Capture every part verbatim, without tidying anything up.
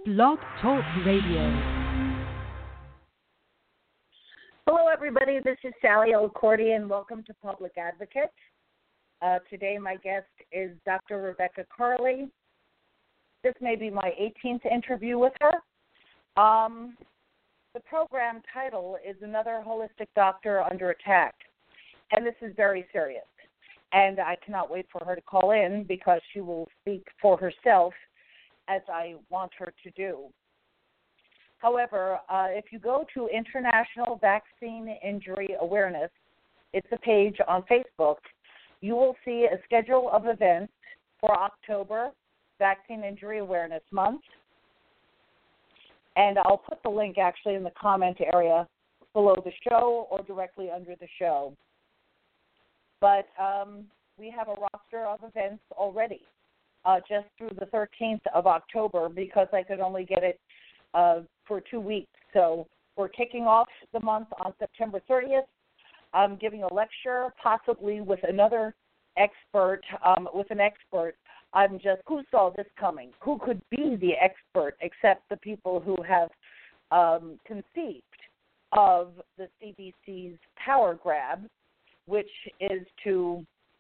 Blog Talk Radio. Hello, everybody. This is Sally O'Cordy, welcome to Public Advocate. Uh, today, my guest is Doctor Rebecca Carley. This may be my eighteenth interview with her. Um, the program title is Another Holistic Doctor Under Attack, and this is very serious. And I cannot wait for her to call in because she will speak for herself as I want her to do. However, uh, if you go to International Vaccine Injury Awareness, it's a page on Facebook, you will see a schedule of events for October, Vaccine Injury Awareness Month. And I'll put the link actually in the comment area below the show or directly under the show. But um, we have a roster of events already, uh, just through the thirteenth of October, because I could only get it uh, for two weeks. So we're kicking off the month on September thirtieth. I'm giving a lecture, possibly with another expert, um, with an expert. I'm just, who saw this coming? Who could be the expert except the people who have um, conceived of the C D C's power grab, which is to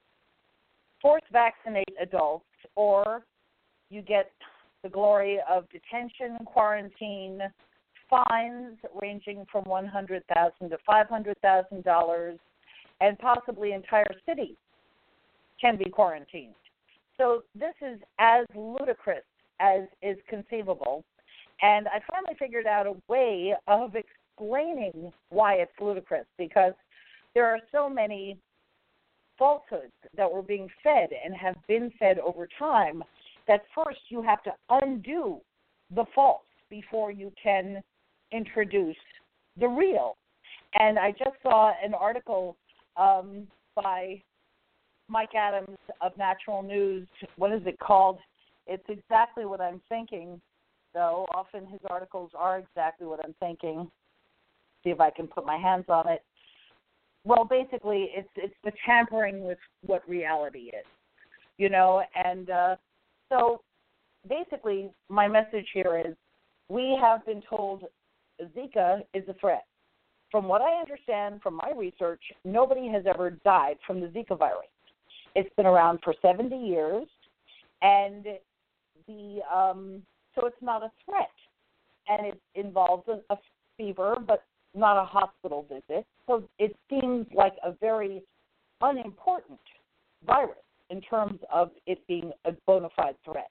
force vaccinate adults, or you get the glory of detention, quarantine, fines ranging from one hundred thousand dollars to five hundred thousand dollars, and possibly entire cities can be quarantined. So this is as ludicrous as is conceivable, and I finally figured out a way of explaining why it's ludicrous, because there are so many falsehoods that were being fed and have been fed over time that first you have to undo the false before you can introduce the real. And I just saw an article um, by Mike Adams of Natural News. What is it called? It's exactly what I'm thinking, though. Often his articles are exactly what I'm thinking. See if I can put my hands on it. Well, basically, it's it's the tampering with what reality is, you know. And uh, so basically my message here is we have been told Zika is a threat. From what I understand from my research, nobody has ever died from the Zika virus. It's been around for seventy years, and the um, so it's not a threat, and it involves a, a fever, but not a hospital visit. So it seems like a very unimportant virus in terms of it being a bona fide threat.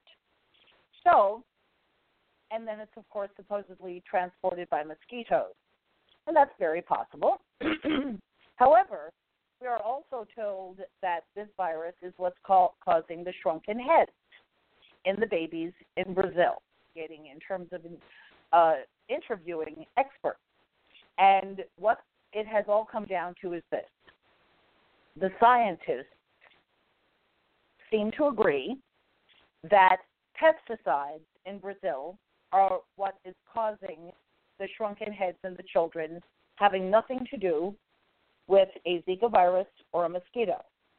So, and then it's, of course, supposedly transported by mosquitoes, and that's very possible. However, we are also told that this virus is what's called causing the shrunken heads in the babies in Brazil, getting in terms of uh, interviewing experts. And what it has all come down to is this. The scientists seem to agree that pesticides in Brazil are what is causing the shrunken heads in the children, having nothing to do with a Zika virus or a mosquito.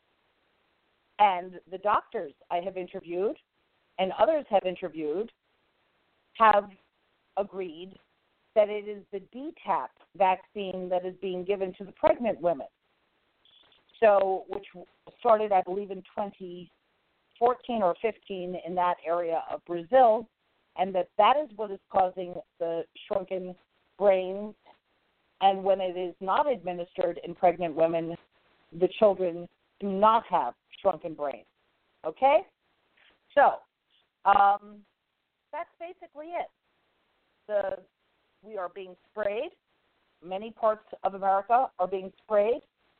And the doctors I have interviewed and others have interviewed have agreed that it is the D TaP vaccine that is being given to the pregnant women. So, which started, I believe, in twenty fourteen or fifteen in that area of Brazil, and that that is what is causing the shrunken brains. And when it is not administered in pregnant women, the children do not have shrunken brains. Okay? So, um, that's basically it. The We are being sprayed. Many parts of America are being sprayed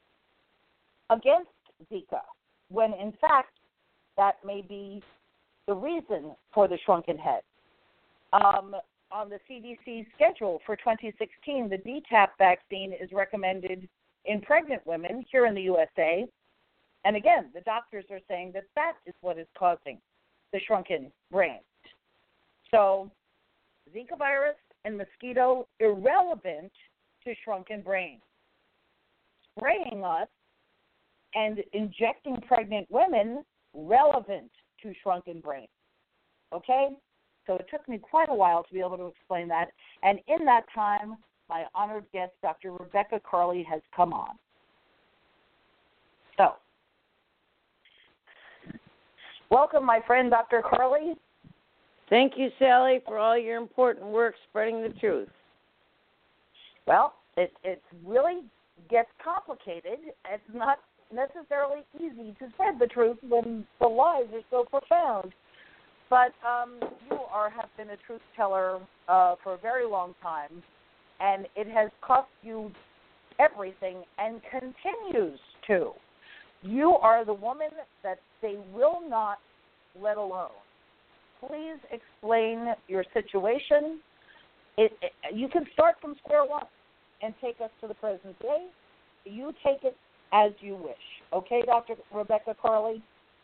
against Zika, when in fact that may be the reason for the shrunken head. Um, on the C D C schedule for twenty sixteen, the D TaP vaccine is recommended in pregnant women here in the U S A. And again, the doctors are saying that that is what is causing the shrunken brain. So Zika virus and mosquito, irrelevant to shrunken brain. Spraying us and injecting pregnant women, relevant to shrunken brain. Okay? So it took me quite a while to be able to explain that. And in that time, my honored guest, Doctor Rebecca Carley, has come on. So, welcome, my friend, Doctor Carley. Thank you, Sally, for all your important work spreading the truth. Well, it it really gets complicated. It's not necessarily easy to spread the truth when the lies are so profound. But um, you are have been a truth teller uh, for a very long time, and it has cost you everything and continues to. You are the woman that they will not let alone. Please explain your situation. It, it, you can start from square one and take us to the present day. You take it as you wish. Okay, Doctor Rebecca Carley?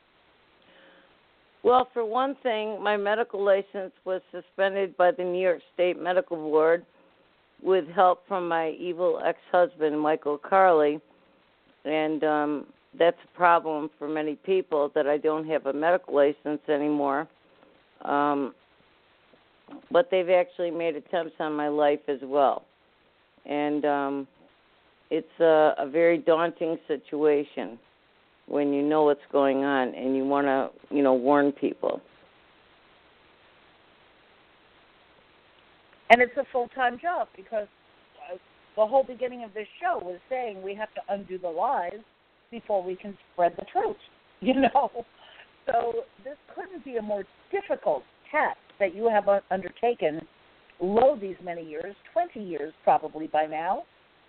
Well, for one thing, my medical license was suspended by the New York State Medical Board with help from my evil ex-husband, Michael Carley. And um, that's a problem for many people that I don't have a medical license anymore. Um, but they've actually made attempts on my life as well. And um, it's a, a very daunting situation when you know what's going on and you want to, you know, warn people. And it's a full-time job because uh, the whole beginning of this show was saying we have to undo the lies before we can spread the truth, you know. So this couldn't be a more difficult task that you have undertaken, lo these many years, twenty years probably by now.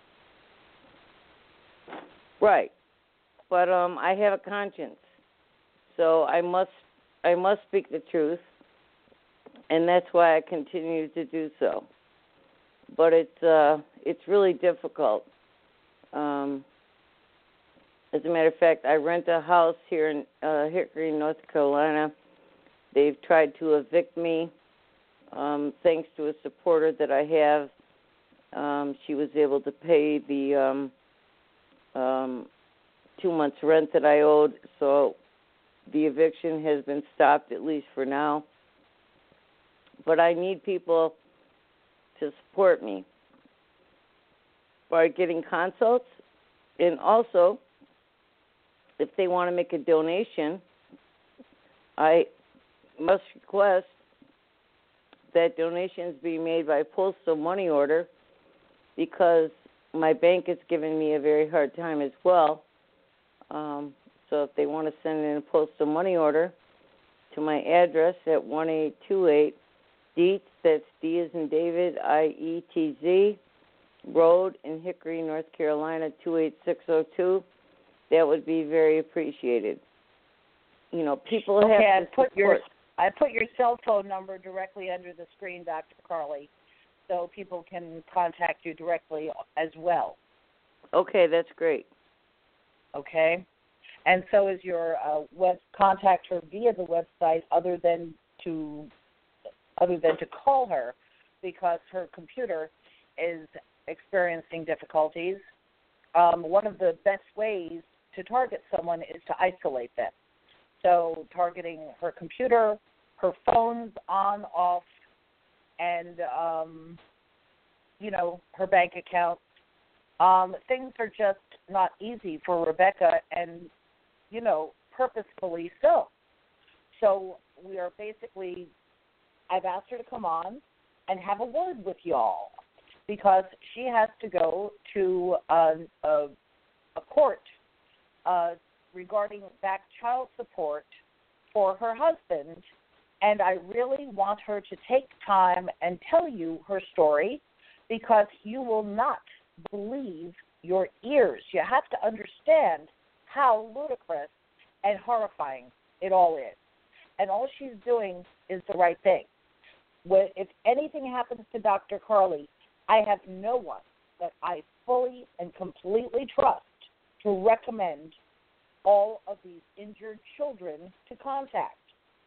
Right. But um, I have a conscience, so I must I must speak the truth, and that's why I continue to do so. But it's uh, it's really difficult. Um, as a matter of fact, I rent a house here in uh, Hickory, North Carolina. They've tried to evict me. Um, thanks to a supporter that I have, um, she was able to pay the um, um, two months rent that I owed, so the eviction has been stopped, at least for now. But I need people to support me by getting consults, and also, if they want to make a donation, I must request that donations be made by postal money order, because my bank is giving me a very hard time as well. Um, so if they want to send in a postal money order to my address at one eight two eight Dietz, that's D as in David, I E T Z, Road in Hickory, North Carolina, two eight six zero two, that would be very appreciated. You know, people okay, have to I put support. your I put your cell phone number directly under the screen, Doctor Carley, so people can contact you directly as well. Okay, that's great. Okay, and so is your uh, web contact her via the website, other than to other than to call her, because her computer is experiencing difficulties. Um, one of the best ways to target someone is to isolate them. So targeting her computer, her phones on, off, and, um, you know, her bank account. Um, things are just not easy for Rebecca, and, you know, purposefully so. So we are basically, I've asked her to come on and have a word with y'all, because she has to go to a, a, a court uh, regarding back child support for her husband, and I really want her to take time and tell you her story, because you will not believe your ears. You have to understand how ludicrous and horrifying it all is. And all she's doing is the right thing. If anything happens to Doctor Carley, I have no one that I fully and completely trust to recommend all of these injured children to contact.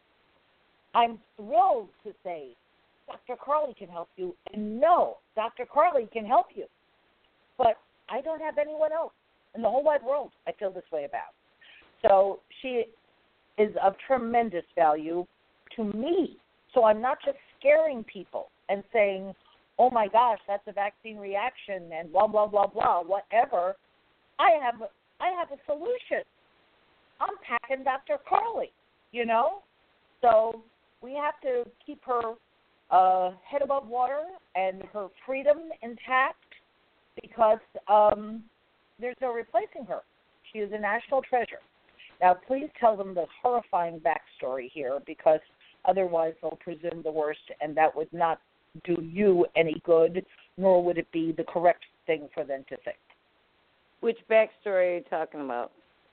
I'm thrilled to say Doctor Carley can help you, and no, Doctor Carley can help you. But I don't have anyone else in the whole wide world I feel this way about. So she is of tremendous value to me, So I'm not just scaring people and saying, oh, my gosh, that's a vaccine reaction and blah, blah, blah, blah, whatever. I have a, I have a solution. I'm packing Doctor Carly, you know? So we have to keep her uh, head above water and her freedom intact because um, there's no replacing her. She is a national treasure. Now, please tell them the horrifying backstory here because otherwise they'll presume the worst, and that would not do you any good, nor would it be the correct thing for them to think. Which backstory are you talking about?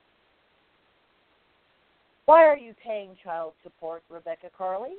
Why are you paying child support, Rebecca Carly?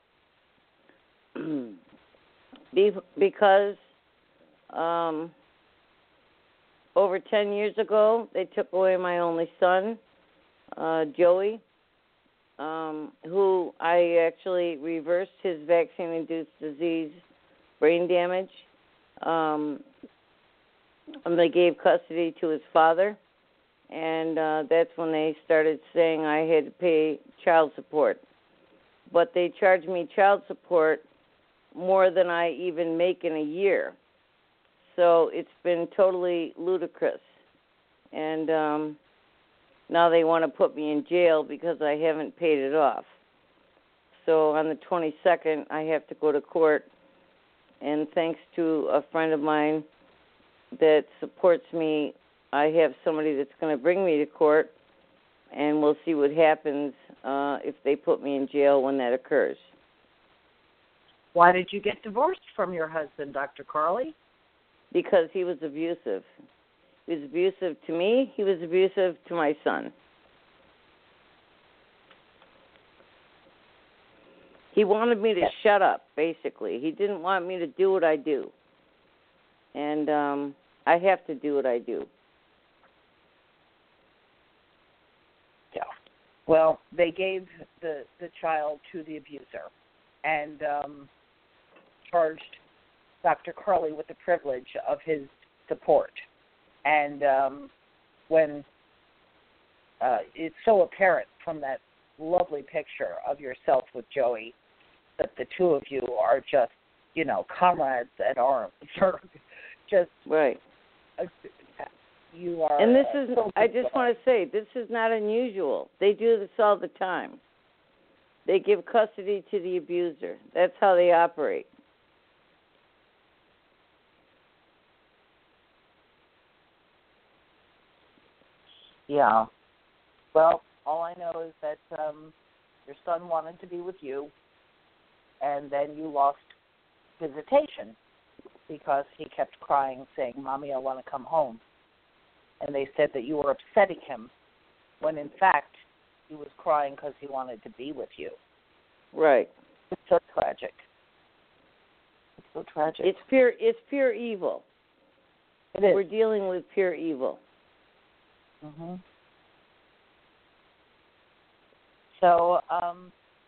Be- because um, over ten years ago, they took away my only son, uh, Joey, um, who I actually reversed his vaccine-induced disease brain damage. Um, and they gave custody to his father, and uh, that's when they started saying I had to pay child support. But they charged me child support more than I even make in a year. So it's been totally ludicrous. And um, now they want to put me in jail because I haven't paid it off. So on the twenty-second, I have to go to court. And thanks to a friend of mine that supports me, I have somebody that's going to bring me to court, and we'll see what happens uh, if they put me in jail when that occurs. Why did you get divorced from your husband, Doctor Carly? Because he was abusive. He was abusive to me. He was abusive to my son. He wanted me to yes. shut up, basically. He didn't want me to do what I do. And um, I have to do what I do. Yeah. Well, they gave the, the child to the abuser and um, charged Doctor Carly with the privilege of his support. And um, when uh, it's so apparent from that lovely picture of yourself with Joey that the two of you are just, you know, comrades at arms. just right. Uh, you are. And this uh, is, so I just want to say, this is not unusual. They do this all the time. They give custody to the abuser. That's how they operate. Yeah. Well, all I know is that um, your son wanted to be with you, and then you lost visitation because he kept crying, saying, Mommy, I want to come home. And they said that you were upsetting him, when in fact he was crying because he wanted to be with you. Right. It's so tragic. It's so tragic. It's pure, it's pure evil. It is. We're dealing with pure evil. Mm-hmm. So, um,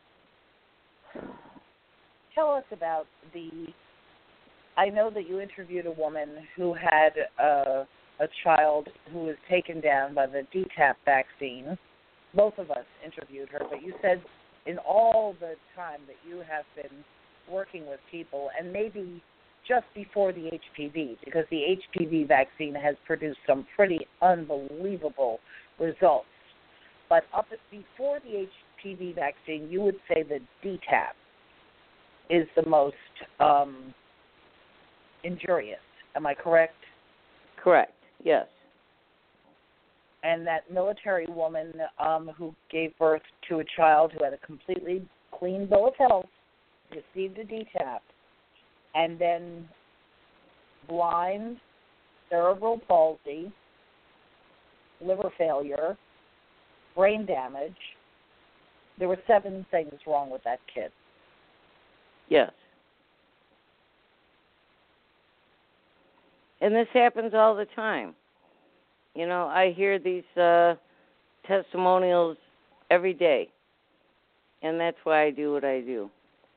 tell us about the, I know that you interviewed a woman who had a, a child who was taken down by the D TAP vaccine. Both of us interviewed her, but you said in all the time that you have been working with people, and maybe just before the H P V, because the H P V vaccine has produced some pretty unbelievable results. But up before the H P V vaccine, you would say that D TAP is the most um, injurious. Am I correct? Correct, yes. And that military woman um, who gave birth to a child who had a completely clean bill of health, received a D TAP, and then blind, cerebral palsy, liver failure, brain damage. There were seven things wrong with that kid. Yes. And this happens all the time. You know, I hear these uh, testimonials every day, and that's why I do what I do.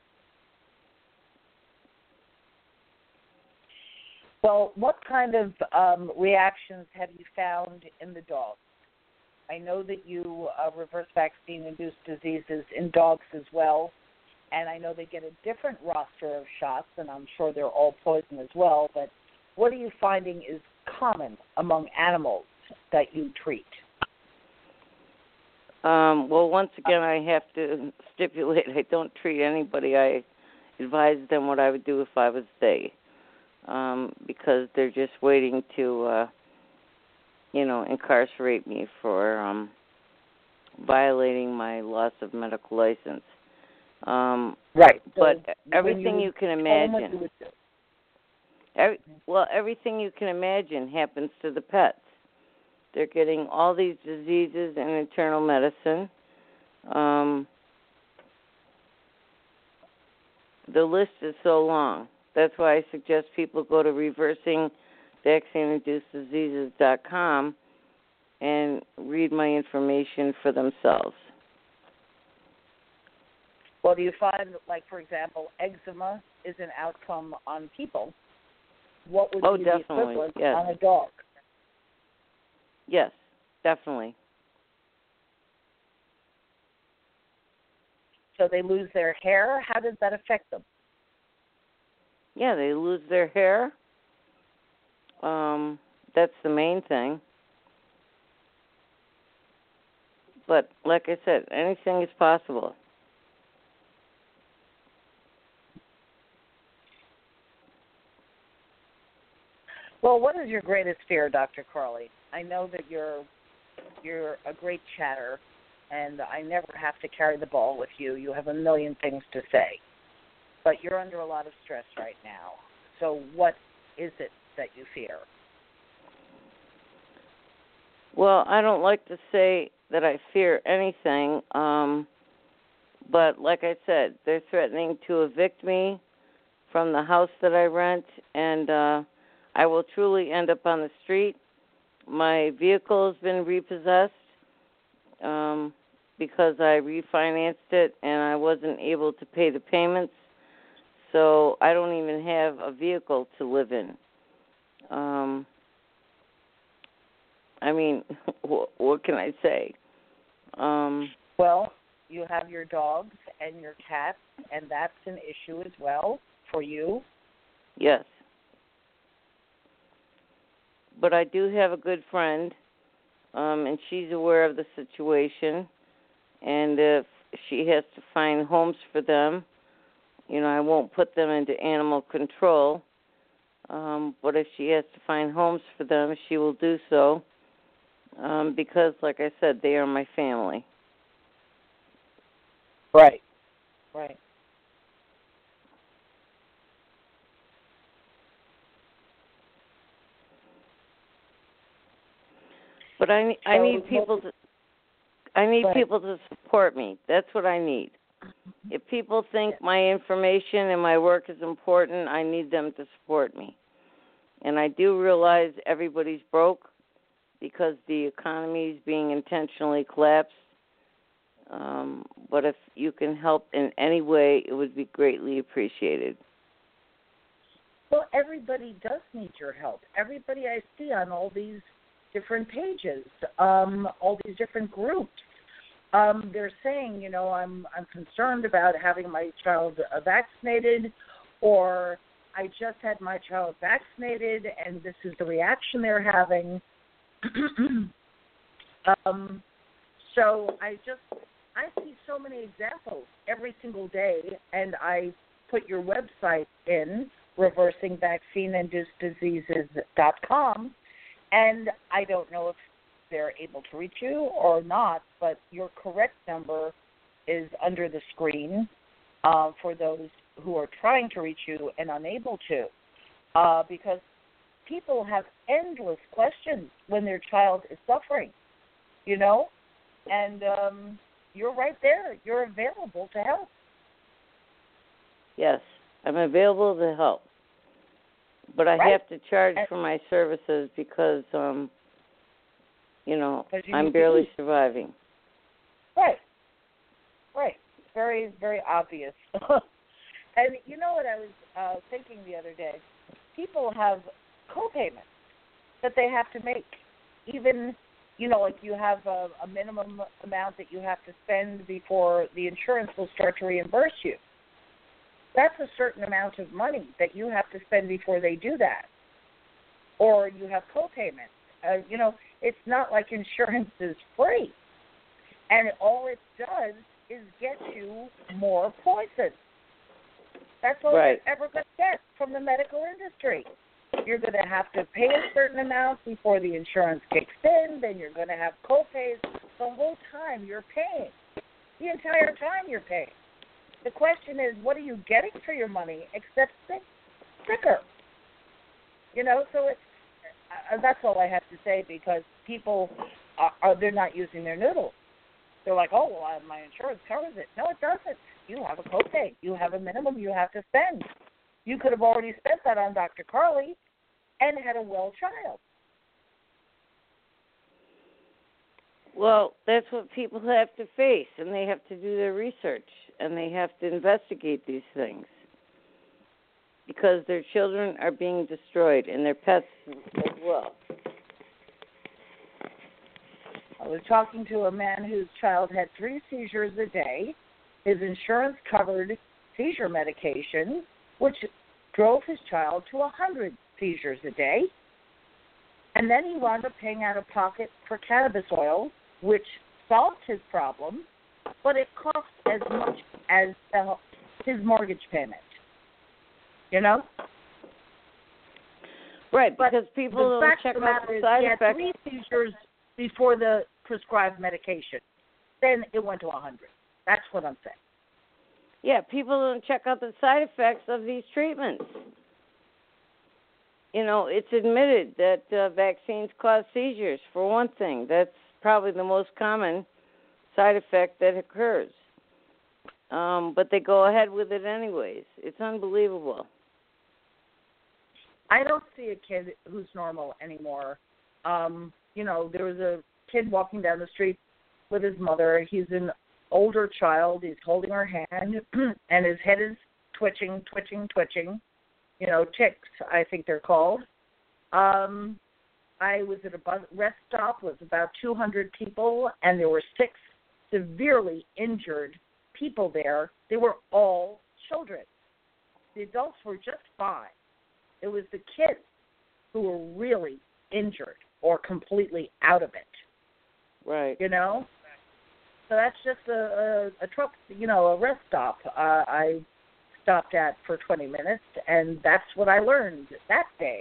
Well, what kind of um, reactions have you found in the dogs? I know that you uh, reverse vaccine-induced diseases in dogs as well. and I know they get a different roster of shots, and I'm sure they're all poison as well, but what are you finding is common among animals that you treat? Um, well, once again, I have to stipulate I don't treat anybody. I advise them what I would do if I was they, um, because they're just waiting to, uh, you know, incarcerate me for um, violating my loss of medical license. Um, right. But so everything you, you can imagine, you every, well, everything you can imagine happens to the pets. They're getting all these diseases in internal medicine. Um, the list is so long. That's why I suggest people go to reversing vaccine induced diseases dot com and read my information for themselves. Well, do you find, like, for example, eczema is an outcome on people? What would Oh, be definitely, the equivalent yes. on a dog? Yes, definitely. So they lose their hair. How does that affect them? Yeah, they lose their hair. Um, that's the main thing. But like I said, anything is possible. Well, what is your greatest fear, Doctor Carly? I know that you're you're a great chatter, and I never have to carry the ball with you. You have a million things to say. But you're under a lot of stress right now. So what is it that you fear? Well, I don't like to say that I fear anything, um, but like I said, they're threatening to evict me from the house that I rent, and uh, I will truly end up on the street. My vehicle has been repossessed um, because I refinanced it and I wasn't able to pay the payments, so I don't even have a vehicle to live in. Um, I mean, what, what can I say? Um, Well, you have your dogs and your cats, and that's an issue as well for you. yes. But I do have a good friend, um, and she's aware of the situation. And if she has to find homes for them, you know, I won't put them into animal control. Um, but if she has to find homes for them, she will do so. Um, because, like I said, they are my family. Right. Right. But I, I need people to, I need people to support me. That's what I need. If people think my information and my work is important, I need them to support me. And I do realize everybody's broke because the economy is being intentionally collapsed. Um, but if you can help in any way, it would be greatly appreciated. Well, everybody does need your help. Everybody I see on all these different pages, um, all these different groups, um, they're saying, you know, I'm I'm concerned about having my child uh, vaccinated, or I just had my child vaccinated, and this is the reaction they're having. um, so I just I see so many examples every single day, and I put your website in, reversing vaccine induced diseases dot com, and I don't know if they're able to reach you or not, but your correct number is under the screen uh, for those who are trying to reach you and unable to, uh, because people have endless questions when their child is suffering, you know, and um, you're right there. You're available to help. Yes, I'm available to help. But I right. have to charge for my services because, um, you know, you I'm barely surviving. Right. Right. Very, very obvious. And you know what I was uh, thinking the other day? People have co-payments that they have to make. Even, you know, like you have a, a minimum amount that you have to spend before the insurance will start to reimburse you. that's a certain amount of money that you have to spend before they do that. Or you have co-payments. Uh, you know, it's not like insurance is free. And all it does is get you more poison. That's all right. you're ever going to get from the medical industry. You're going to have to pay a certain amount before the insurance kicks in. Then you're going to have co-pays. The whole time you're paying. The entire time you're paying. The question is, what are you getting for your money except sicker? You know, so it's, uh, that's all I have to say, because people, are, are they're not using their noodles. They're like, oh, well, I, my insurance covers it. No, it doesn't. You have a copay. You have a minimum you have to spend. You could have already spent that on Doctor Carly and had a well child. Well, that's what people have to face, and they have to do their research, and they have to investigate these things, because their children are being destroyed, and their pets as well. I was talking to a man whose child had three seizures a day. His insurance covered seizure medication, which drove his child to one hundred seizures a day. And then he wound up paying out of pocket for cannabis oil, which solved his problem, but it cost as much as the, his mortgage payment. You know? Right, but because people don't check out the side he effects. had three seizures before the prescribed medication. Then it went to one hundred. That's what I'm saying. Yeah, people don't check out the side effects of these treatments. You know, it's admitted that uh, vaccines cause seizures, for one thing. That's probably the most common side effect that occurs. Um, but they go ahead with it anyways. It's unbelievable. I don't see a kid who's normal anymore. Um, you know, there was a kid walking down the street with his mother. He's an older child. He's holding her hand, and his head is twitching, twitching, twitching. You know, ticks, I think they're called. Um, I was at a bus rest stop with about two hundred people, and there were six severely injured people there. They were all children. The adults were just fine. It was the kids who were really injured or completely out of it. Right. You know? So that's just a, a, a truck, you know, a rest stop. Uh, I stopped at for twenty minutes, and that's what I learned that day.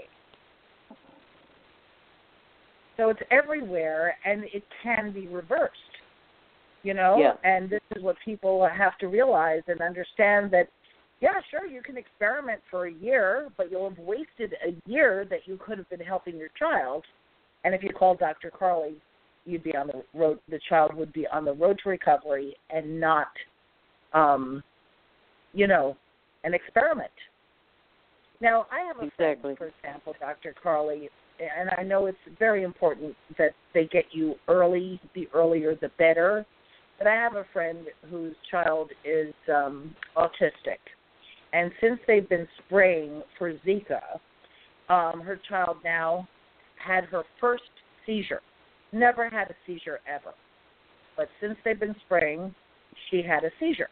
So it's everywhere, and it can be reversed, you know? Yeah. And this is what people have to realize and understand, that, yeah, sure, you can experiment for a year, but you'll have wasted a year that you could have been helping your child. And if you called Doctor Carly, you'd be on the road, the child would be on the road to recovery and not, um, you know, an experiment. Now, I have a exactly. friend, for example, Doctor Carly, and I know it's very important that they get you early. The earlier, the better. But I have a friend whose child is um, autistic. And since they've been spraying for Zika, um, her child now had her first seizure. Never had a seizure ever. But since they've been spraying, she had a seizure.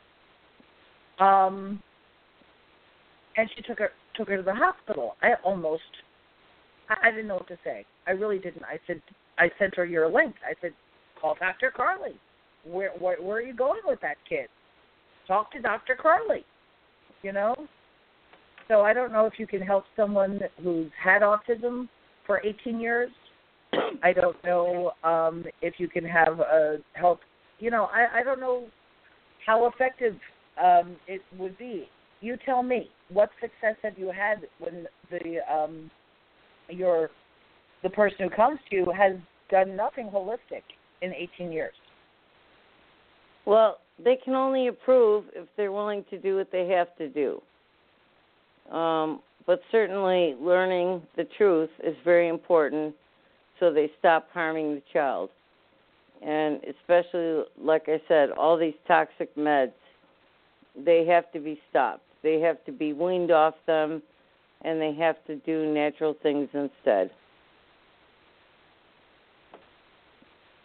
Um, and she took her took her to the hospital. I almost, I, I didn't know what to say. I really didn't. I said, I sent her your link. I said, call Doctor Carly. Where, where, where are you going with that kid? Talk to Doctor Carly. You know? So I don't know if you can help someone who's had autism for eighteen years. I don't know um, if you can have a help. You know, I, I don't know how effective um, it would be. You tell me. What success have you had when the um, your the person who comes to you has done nothing holistic in eighteen years? Well, they can only improve if they're willing to do what they have to do. Um, but certainly learning the truth is very important so they stop harming the child. And especially, like I said, all these toxic meds, they have to be stopped. They have to be weaned off them, and they have to do natural things instead.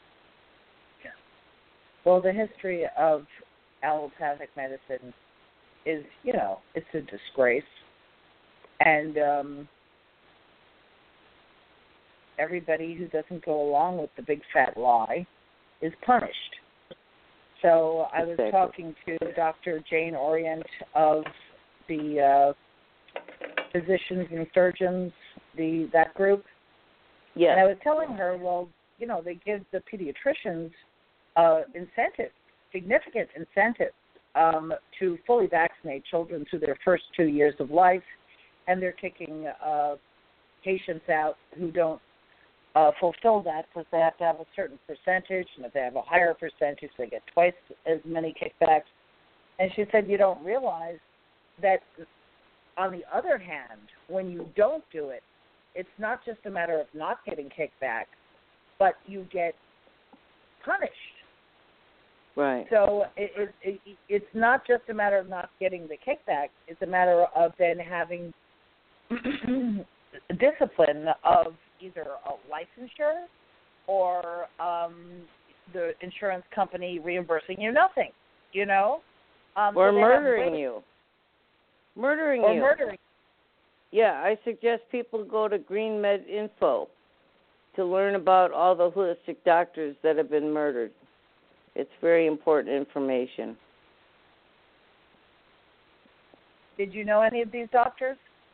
Well, the history of allopathic medicine is, you know, it's a disgrace. And um, everybody who doesn't go along with the big fat lie is punished. So I was Exactly. talking to Doctor Jane Orient of the uh, Physicians and Surgeons, the that group. Yes. And I was telling her, well, you know, they give the pediatricians uh, incentive, significant incentive um, to fully vaccinate children through their first two years of life, and they're kicking uh, patients out who don't uh, fulfill that because they have to have a certain percentage, and if they have a higher percentage, they get twice as many kickbacks. And she said, you don't realize that, on the other hand, when you don't do it, it's not just a matter of not getting kickback, but you get punished. Right. So it, it, it, it's not just a matter of not getting the kickback. It's a matter of then having discipline of either a licensure or um, the insurance company reimbursing you nothing, you know? Um, or so they murdering have, you. Murdering or you. murdering. Yeah, I suggest people go to Green Med Info to learn about all the holistic doctors that have been murdered. It's very important information. Did you know any of these doctors?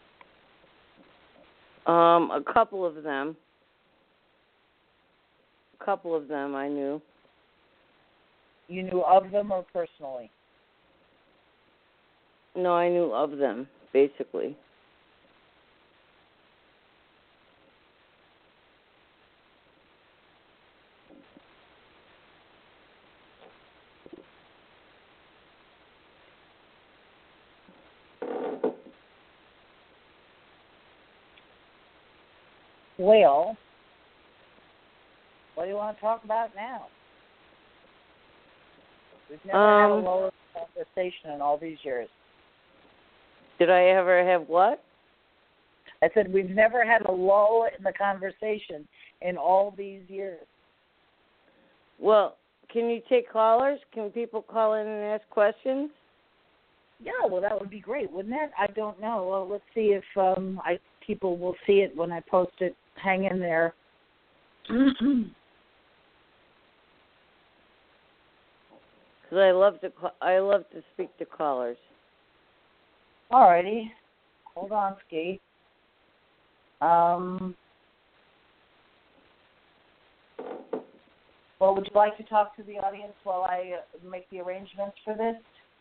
Um, a couple of them. A couple of them I knew. You knew of them or personally? No, I knew of them, basically. Well, what do you want to talk about now? We've never Um, had a lower conversation in all these years. Did I ever have what? I said we've never had a lull in the conversation in all these years. Well, can you take callers? Can people call in and ask questions? Yeah, well, that would be great, wouldn't it? I don't know. Well, let's see if um, I people will see it when I post it. Hang in there. Because I love to, I love to speak to callers. All righty. Hold on, Ski. Um, well, would you like to talk to the audience while I uh, make the arrangements for this?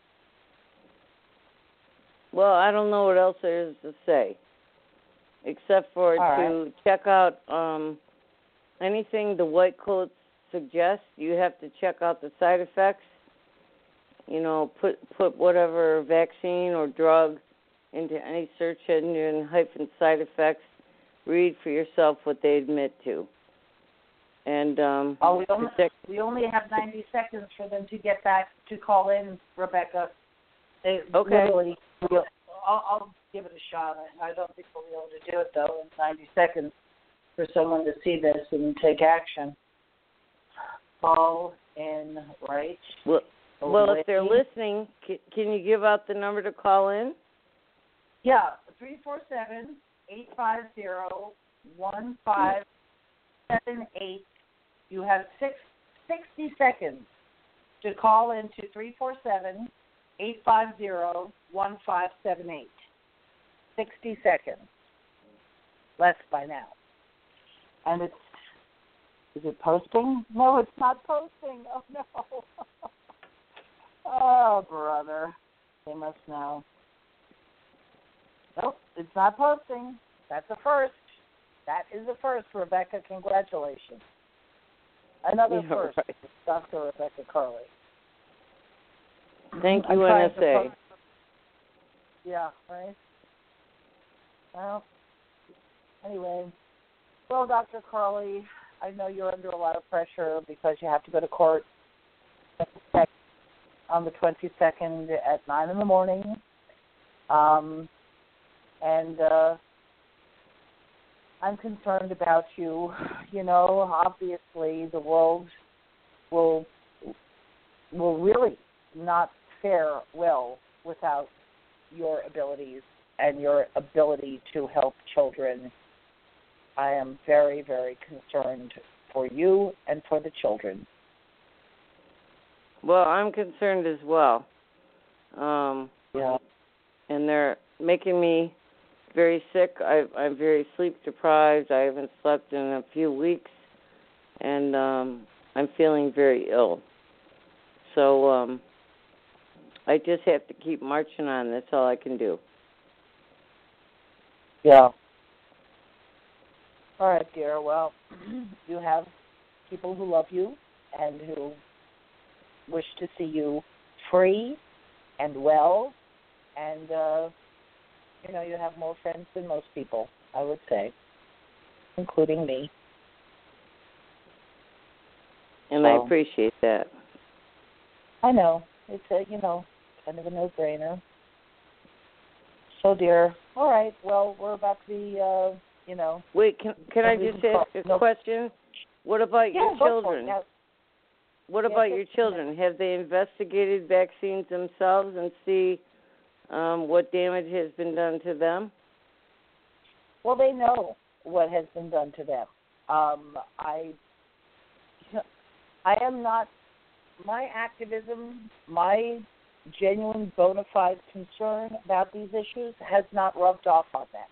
Well, I don't know what else there is to say, except for All to right. check out um, anything the white coats suggest. You have to check out the side effects. You know, put put whatever vaccine or drug into any search engine, hyphen side effects. Read for yourself what they admit to. And um, Oh, we only, protect- we only have ninety seconds for them to get back to call in, Rebecca. They Okay. Literally, I'll, I'll give it a shot. I don't think we'll be able to do it, though, in ninety seconds for someone to see this and take action. Call in right well, well, away. if they're listening, can, can you give out the number to call in? Yeah, three four seven, eight five zero, one five seven eight. You have six, sixty seconds to call into three four seven, eight five zero, one five seven eight. sixty seconds. Less by now. And it's, is it posting? No, it's not posting. Oh, no. Oh, brother. They must know. Nope, it's not posting. That's a first. That is a first, Rebecca. Congratulations. Another Yeah, first, right. Doctor Rebecca Carley. Thank I'm you, N trying S to A. post- Yeah, right? Well, anyway. Well, Doctor Carley, I know you're under a lot of pressure because you have to go to court on the twenty-second at nine in the morning. Um, and uh, I'm concerned about you. You know, obviously the world will will really not fare well without your abilities and your ability to help children. I am very, very concerned for you and for the children. Well, I'm concerned as well. Um, yeah. And they're making me very sick. I, I'm very sleep deprived. I haven't slept in a few weeks, and um, I'm feeling very ill. So um, I just have to keep marching on. That's all I can do. Yeah. All right, dear. Well, you have people who love you and who wish to see you free and well, and, uh, you know, you have more friends than most people, I would say, including me. And so, I appreciate that. I know. It's, a, you know, kind of a no-brainer. So, dear, all right, well, we're about to be, uh, you know. Wait, can can I just ask a no. question? What about yeah, your children? Yeah. What yeah, about your children? Have they investigated vaccines themselves and see um, what damage has been done to them? Well, they know what has been done to them. Um, I, I am not, my activism, my genuine bona fide concern about these issues has not rubbed off on them.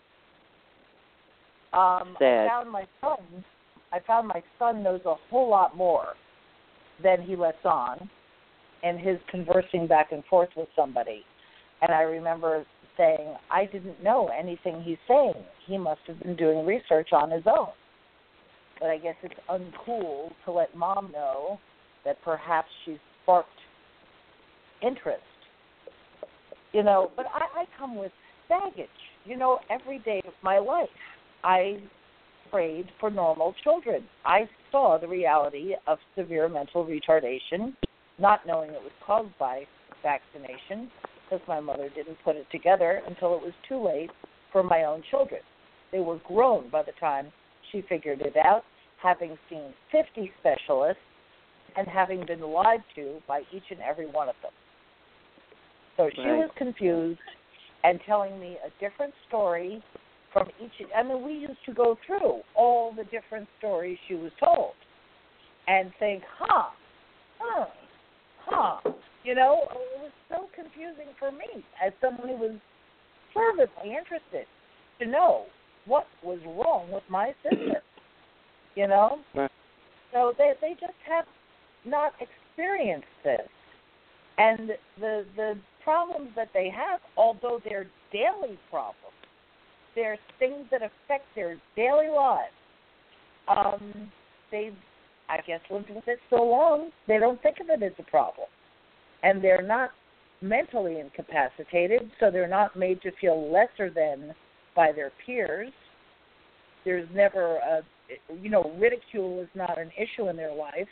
Um, Sad. I found my son, I found my son knows a whole lot more than he lets on in his conversing back and forth with somebody. And I remember saying, I didn't know anything he's saying. He must have been doing research on his own. But I guess it's uncool to let mom know that perhaps she's sparked interest. You know, but I, I come with baggage. You know, every day of my life, I prayed for normal children. I saw the reality of severe mental retardation, not knowing it was caused by vaccination, because my mother didn't put it together until it was too late for my own children. They were grown by the time she figured it out, having seen fifty specialists and having been lied to by each and every one of them. So she Right. was confused and telling me a different story from each. I mean, we used to go through all the different stories she was told and think, huh, huh, huh. You know, it was so confusing for me as someone who was fervently interested to know what was wrong with my sister, you know? Right. So they they just have not experienced this. And the the problems that they have, although they're daily problems, they're things that affect their daily lives. Um, they've, I guess, lived with it so long, they don't think of it as a problem. And they're not mentally incapacitated, so they're not made to feel lesser than by their peers. There's never a, you know, ridicule is not an issue in their life,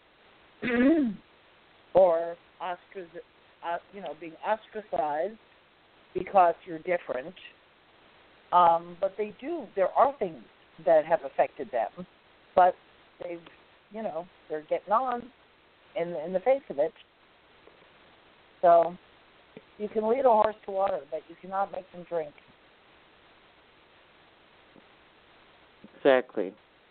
or ostrac, uh, you know, being ostracized because you're different. Um, but they do. There are things that have affected them, but they've, you know, they're getting on in in the face of it. So you can lead a horse to water, but you cannot make them drink. Exactly.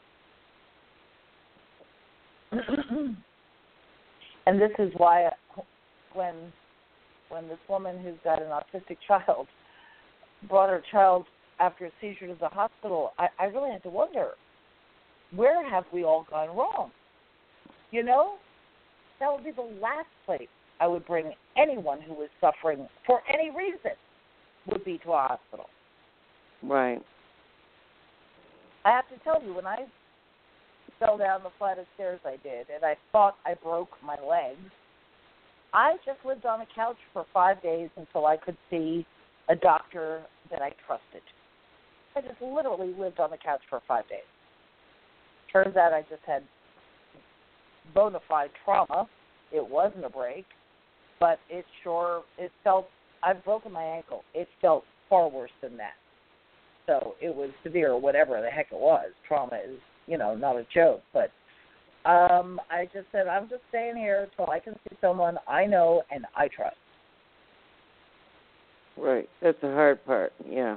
And this is why when when this woman who's got an autistic child brought her child after a seizure to the hospital, I, I really had to wonder, where have we all gone wrong? You know, that would be the last place I would bring anyone who was suffering for any reason, would be to a hospital. Right. I have to tell you, when I fell down the flight of stairs I did, and I thought I broke my legs, I just lived on a couch for five days until I could see a doctor that I trusted. I just literally lived on the couch for five days. Turns out I just had bona fide trauma. It wasn't a break, but it sure, it felt, I've broken my ankle. It felt far worse than that. So it was severe, whatever the heck it was. Trauma is, you know, not a joke. But um, I just said, I'm just staying here until I can see someone I know and I trust. Right. That's the hard part. Yeah.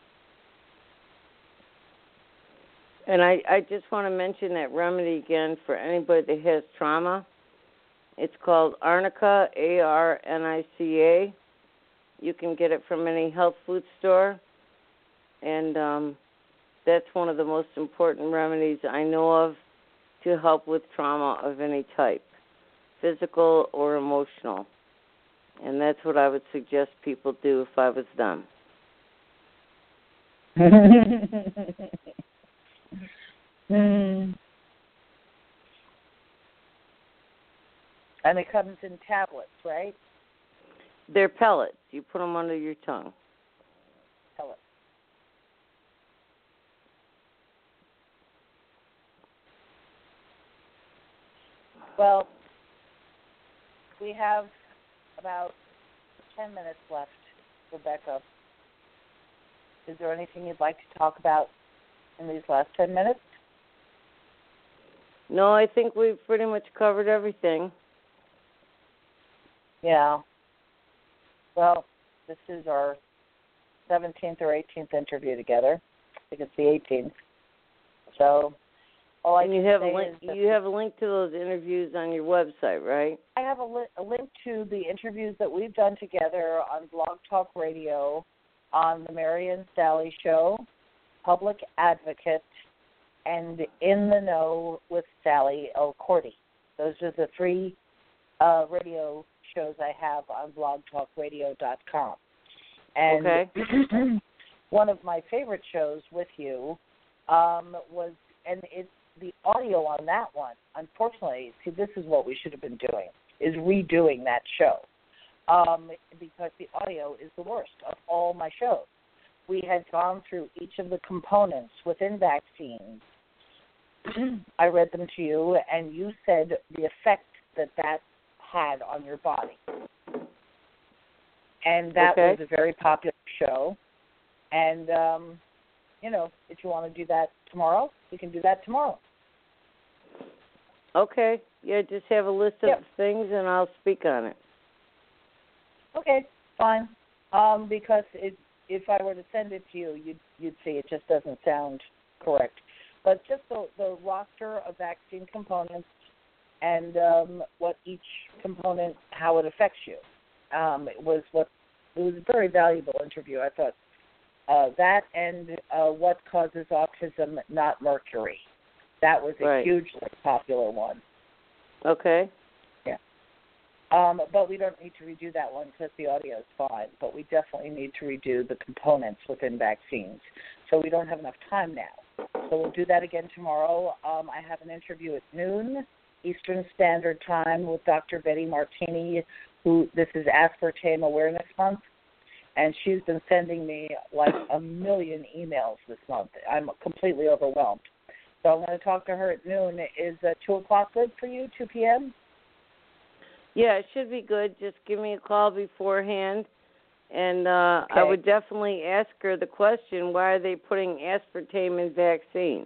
And I, I just want to mention that remedy again for anybody that has trauma. It's called Arnica, A R N I C A. You can get it from any health food store. And um, that's one of the most important remedies I know of to help with trauma of any type, physical or emotional. And that's what I would suggest people do if I was them. mm. And it comes in tablets, right? They're pellets. You put them under your tongue. Pellets. Well, we have about ten minutes left, Rebecca. Is there anything you'd like to talk about in these last ten minutes? No, I think we've pretty much covered everything. Yeah. Well, this is our seventeenth or eighteenth interview together. I think it's the eighteenth. So, all I and can you have say a link. is You have a link to those interviews on your website, right? I have a, li- a link to the interviews that we've done together on Blog Talk Radio, on the Marian Sally Show, Public Advocate, and In the Know with Sally L. Cordy. Those are the three uh, radio shows I have on blog talk radio dot com. And okay. one of my favorite shows with you um, was, and it's the audio on that one. Unfortunately, see, this is what we should have been doing, is redoing that show, um, because the audio is the worst of all my shows. We had gone through each of the components within vaccines. I read them to you, and you said the effect that that had on your body. And that okay. was a very popular show. And, um, you know, if you want to do that tomorrow, we can do that tomorrow. Okay. Yeah, just have a list of yep. things, and I'll speak on it. Okay, fine. Um, because it, if I were to send it to you, you'd, you'd see it just doesn't sound correct. But just the, the roster of vaccine components and um, what each component, how it affects you. Um, it was what it was a very valuable interview, I thought. Uh, that and uh, what causes autism, not mercury. That was a right. hugely popular one. Okay. Yeah. Um, but we don't need to redo that one because the audio is fine. But we definitely need to redo the components within vaccines. So we don't have enough time now. So we'll do that again tomorrow. Um, I have an interview at noon Eastern Standard Time with Doctor Betty Martini, who this is Aspartame Awareness Month, and she's been sending me like a million emails this month. I'm completely overwhelmed. So I'm going to talk to her at noon. Is uh, two o'clock good for you, two p.m.? Yeah, it should be good. Just give me a call beforehand, and uh, okay. I would definitely ask her the question, why are they putting aspartame in vaccines?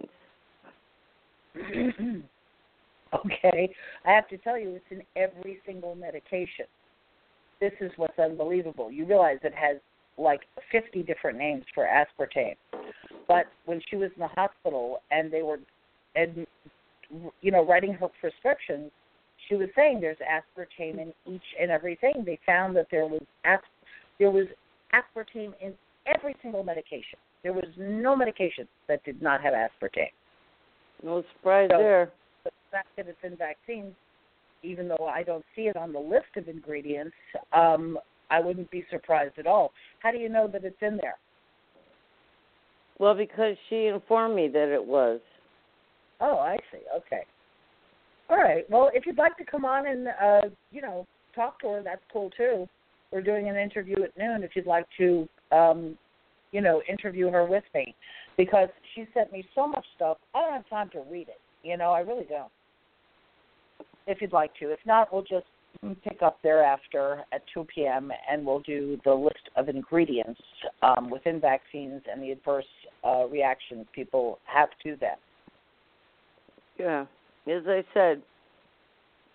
Okay. I have to tell you, it's in every single medication. This is what's unbelievable. You realize it has like fifty different names for aspartame. But when she was in the hospital and they were, and, you know, writing her prescriptions, she was saying there's aspartame in each and everything. They found that there was as, there was aspartame in every single medication. There was no medication that did not have aspartame. No surprise so, there. The fact that it's in vaccines, even though I don't see it on the list of ingredients, um, I wouldn't be surprised at all. How do you know that it's in there? Well, because she informed me that it was. Oh, I see. Okay. All right. Well, if you'd like to come on and, uh, you know, talk to her, that's cool, too. We're doing an interview at noon if you'd like to, um, you know, interview her with me. Because she sent me so much stuff, I don't have time to read it. You know, I really don't. If you'd like to. If not, we'll just pick up thereafter at two p.m. and we'll do the list of ingredients um, within vaccines and the adverse uh, reactions people have to them. Yeah. As I said,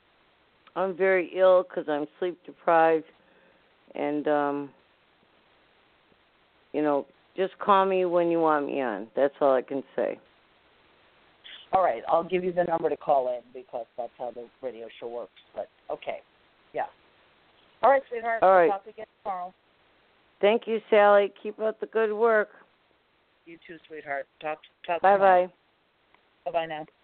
I'm very ill because I'm sleep deprived, and um, you know, just call me when you want me on. That's all I can say. All right, I'll give you the number to call in because that's how the radio show works. But okay, yeah. All right, sweetheart. All right. We'll talk again tomorrow. Thank you, Sally. Keep up the good work. You too, sweetheart. Talk. Talk. Bye tomorrow. bye. Bye bye now.